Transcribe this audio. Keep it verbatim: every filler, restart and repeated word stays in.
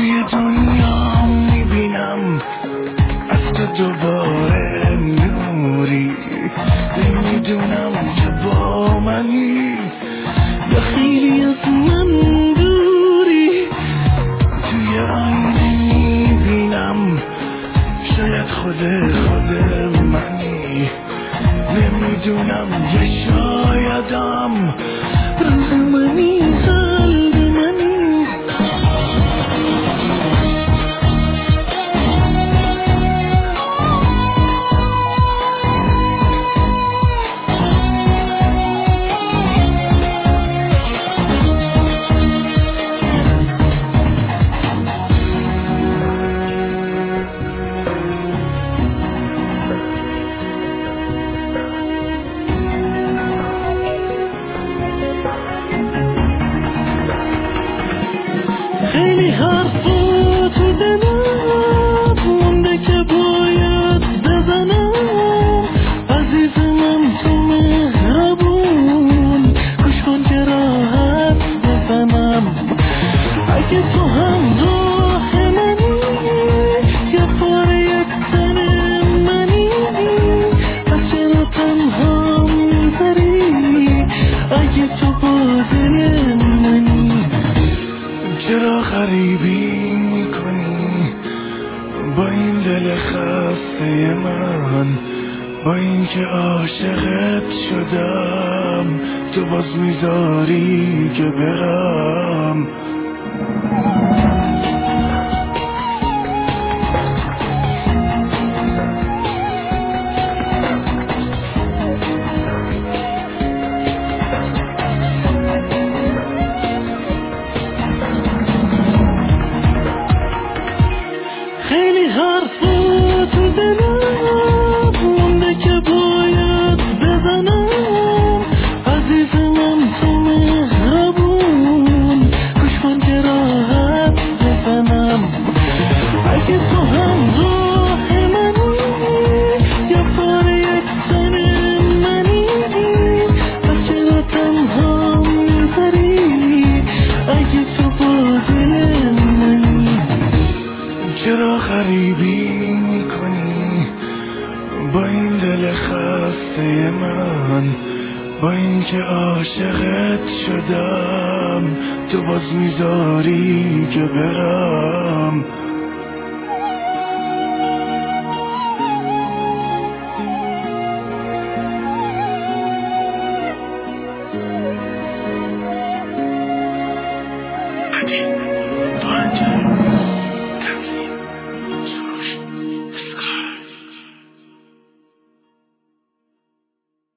توی دنیا میبینم از تو دوباره نوری، نمیدونم که با منی یا خیلی از من دوری. توی آینه میبینم شاید خود خود منی، نمیدونم یا شایدم روح منی قلب منی. خیلی حرفا تو دلم مونده که باید بزنم، عزیزم تو مهربون گوش کن که راحت بزنم. اگه تو هم راه منی یا پاره یک تن منی، پس چرا تنها میذاری؟ اگه تو با دل منی چرا غریبی میکنی با این دل خسته من؟ با این که عاشقت شدم تو باز میذاری که برم. خیلی حرفا تو دلم مونده که باید بزنم، عزیزم تو مهربون گوش کن که راحت بزنم. اگه تو هم راه منی یا پاره یک تن منی، پس چرا تنها میذاری؟ اگه تو با دل منی چرا غریبی میکنی با این دل خسته من؟ با این که عاشقت شدم تو باز میذاری که برم. Thank you.